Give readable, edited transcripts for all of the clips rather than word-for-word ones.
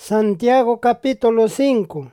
Santiago capítulo 5.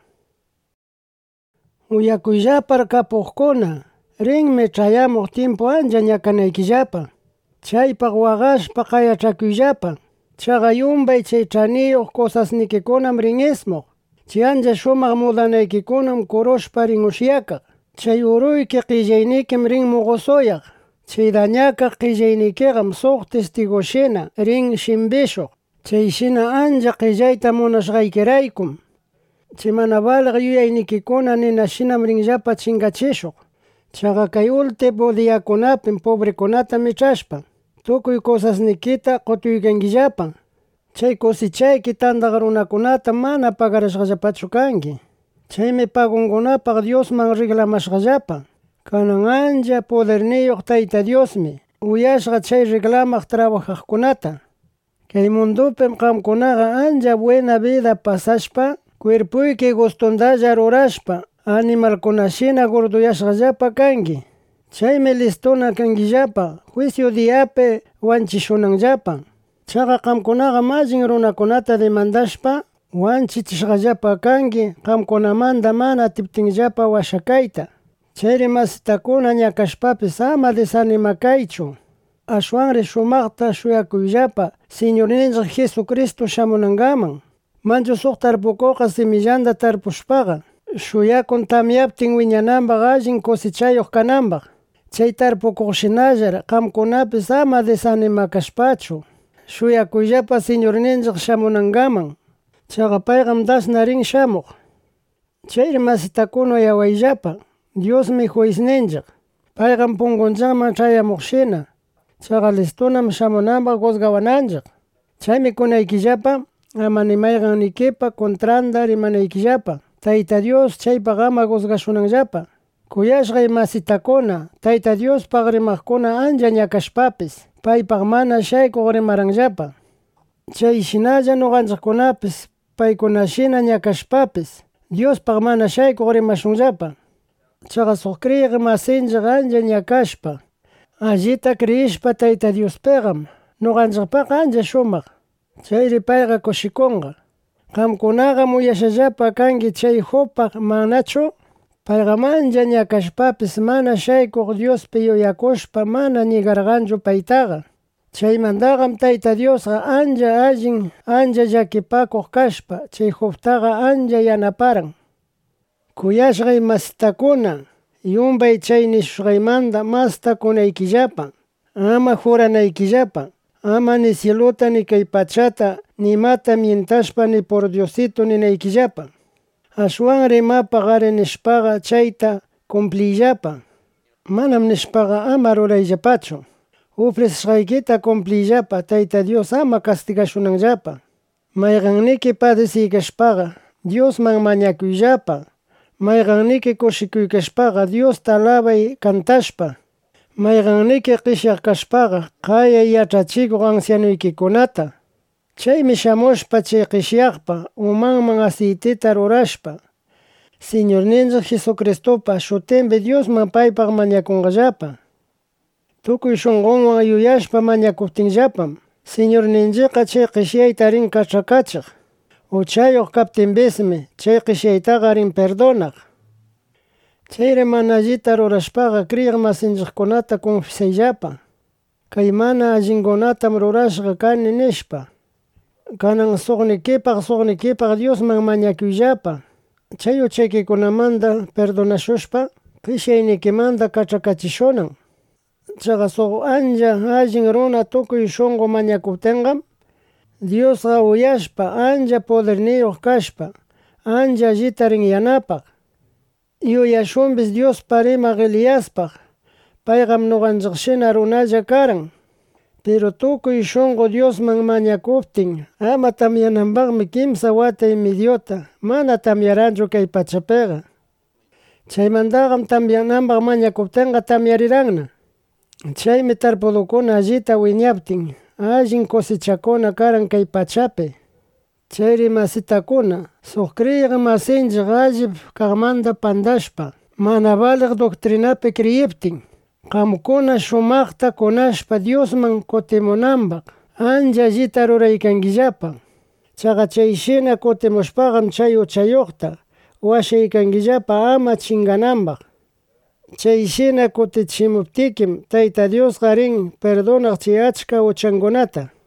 Uyakuyllapar kapuqkuna, rinmi ch'ayamuq tiempo ancha ñakanaykillapa. Chaypaq waqashpa qayachakuyllapa. Chaqa yumbay chay ch'aniyuq kusasnikikunam rin ismuq. Chay ancha shumaq mudanaykikunam kurushpa rin ushyakaq. Chay uruyki qillaynikim rin muqusuyaq. Chay dañakaq qillaynikiqam suq testigushina rin shimbishuq. Chayshina ancha qillayta munashqaykiraykum. Chay mana baliq yuyaynikikuna ninashinam rinllapa chingachishuq. Chaqa kay ultipu diyakunapim pobrekunata michashpa, tukuy kusasnikita qutuykankillapa. Chay kusichay tandaq runakunata mana pagarashqallapachu kanki. Chaymi pagunkunapaq Diosman reclamashqallapa. Kanan ancha poderniyuq Tayta Diosmi uyashqa chay reclamaq trabajaqkunata. Kay mundupim qamkunaqa ancha buena vida pasashpa, cuerpuyki gustundalla rurashpa, animalkunashina gorduyashqallapa kanki. Chaymi listuna kankillapa juicio diapi wanchishunanllapa. Chaqa qamkunaqa mallin runakunata demandashpa wanchichishqallapa kanki qamkunamanta mana atiptinllapa washakayta. Chayri masitakuna ñakashpapis ama desanimakaychu. Ashwanri shumaqta shuyakuyllapa Señorninchik Jesucristo shamunankaman. Manchu suq tarpukuqa semillanta tarpushpaqa shuyakun tamyaptin wiñananpaq allin cosechayuq kananpaq. Chay tarpukuqshinallar qamkunapis ama desanimakashpachu shuyakuyllapa Señorninchik shamunankaman. Chaqa payqam dasna rin shamuq. Chayri masitakuna uyawayllapa, Diosmi juizninchik. Payqam punkunchikman ch'ayamuqshina. Chaqa listunam shamunanpaq juzgawananchik. Chaymi kunaykillapa ama nimayqannikipa contranta rimanaykillapa. Tayta Dios chaypaq ama juzgashunanllapa. Kuyashqay masitakuna, Tayta Diospaq rimaqkuna ancha ñakashpapis paypaq mana shaykuq rimaranllapa. Chayshinalla nuqanchikkunapis paykunashina ñakashpapis Diospaq mana shaykuq rimashunllapa. Chaqa suq kriyiq masinchik ancha ñakashpa allita kriyishpa Tayta Diospiqam nuqanchikpaqa ancha shumaq. Chayri payqa kushikunqa. Qamkunaqa uyashallapa kanki chay Jobbaq manachu? Payqa ancha ñakashpapis mana shaykuq Diospi yuyakushpa mana ñigarqanchu paytaqa. Chaymantaqam Tayta Diosqa ancha allin, ancha llakipakuq kashpa chay Jobtaqa ancha yanaparan. Kuyashqay masitakuna, yumbay chay nishushqaymanta masta kunaykillapa, ama juranaykillapa, ama ni cieluta ni kay pachata nimata mientashpa ni por Diosito ninaykillapa. Ashwanri mapaq ari nishpaqa chayta cumpliyllapa. Manam nishpaqa ama rurayllapachu. Ofrecishqaykita cumpliyllapa Tayta Dios ama castigashunanllapa. Mayqanniki padeciykashpaqa Diosman mañakuyllapa. Mayqanniki kushikuykashpaqa Diosta alabay cantashpa. Mayqanniki qishyaq kashpaqa qayay yachachikuq ancianuykikunata. Chaymi shamushpa chay qishyaqpa umanman aceitita rurashpa Señorninchik Jesucristopa shutinpi Diosman paypaq mañakunqallapa. Tukuy shunqunwan yuyashpa mañakuptinllapam Señorninchikqa chay qishyayta rin kach'akachiq. Uchayuq kaptinpismi chay qishyaytaqa rin perdonaq. Chayri mana allita rurashpaqa kriyiq masinchikkunata confesayllapa. Kay mana allinkunatam rurashqa kani nishpa. Kanan suqnikipaq Diosman mañakuyllapa. Chay uchaykikunamanta perdonashushpa qishyaynikimanta kach'akachishunan. Chaqa suq ancha allin runa tukuy shunqu mañakuptinqam Diosqa uyashpa ancha poderniyuq kashpa ancha allita rin yanapaq. Yuyashunpis Diospa rimaq Eliaspaq. Payqam nuqanchikshina runalla karan. Pero tukuy shunqu Diosman mañakuptin ama tamyananpaqmi kimsa wata y mediota mana tamyaranchu kay pachapiqa. Chaymantaqam tamyananpaq mañakuptinqa tamyariranna. Chaymi tarpudukuna allita wiñaptin allin cosechakuna karan kay pachapi. Chayri masitakuna, suq kriyiq masinchik allip kaqmanta pandashpa mana baliq doctrinapi kriyiptin qamkuna shumaqta kunashpa Diosman kutimunanpaq ancha allita ruraykankillapa. Chaqa chayshina kutimushpaqam chay uchayuqta washaykankillapa ama chingananpaq. Chayshina kutichimuptikim Tayta Diosqa rin perdonaq chay achka uchankunata.